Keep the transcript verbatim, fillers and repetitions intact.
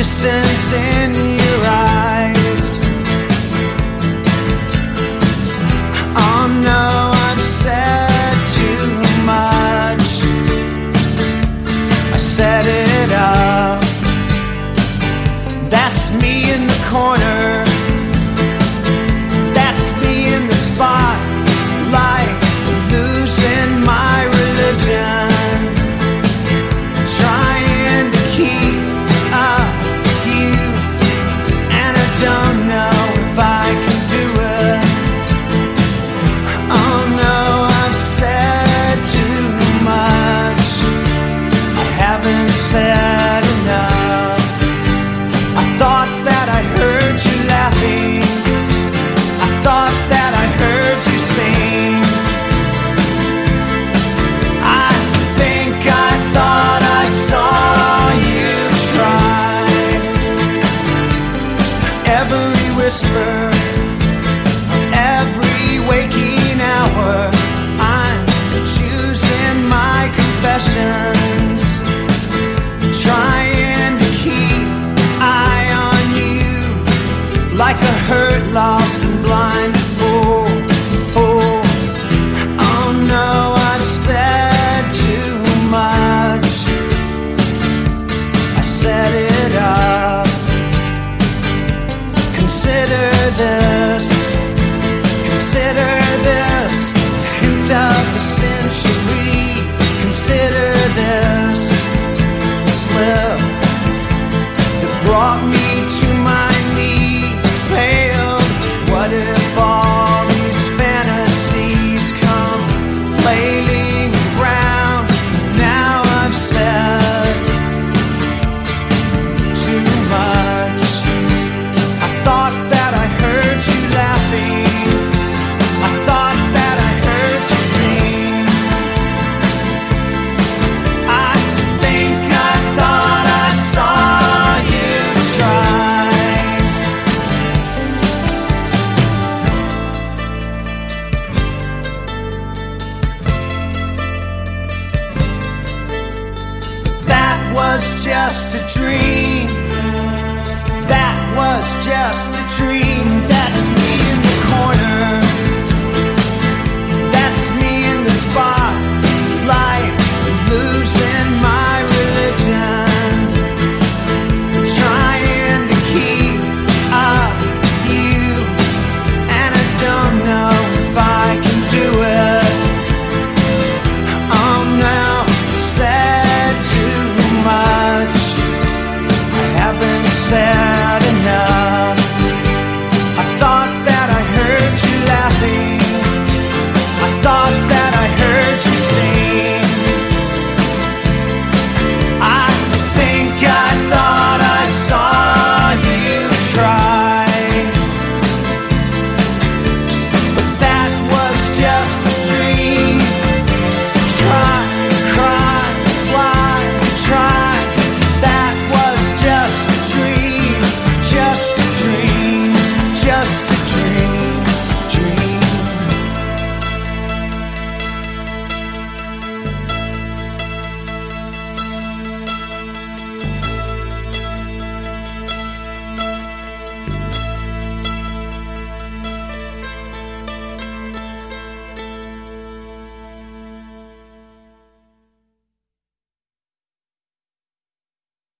distance in your eyes. Oh no, I've said too much. I set it up. That's me in the corner. That's me in the spotlight, losing my religion, trying to keep up with you, and I don't know if I can do it. Oh no, I've said too much. I haven't said enough. I thought that I heard you laughing. I thought that I heard you sing. I think I thought I saw you try. Every whisper, every waking hour, I'm choosing my confessions, trying to keep eye on you, like a hurt, lost and blind fool. Oh, oh no, I've said too much. I set it up. Consider this, consider this, hint of the century. Consider this slip that brought me to my knees, pale. What if all these fantasies come flailing around? Now I've said too much. I thought that I heard you laughing. I thought that I heard you sing. I think I thought I saw you try. That was just a dream. That was just a dream. That's me in the corner. That's me in the spotlight, losing my religion, trying to keep up with you, and I don't know if I can do it. Oh no, said too much. I haven't said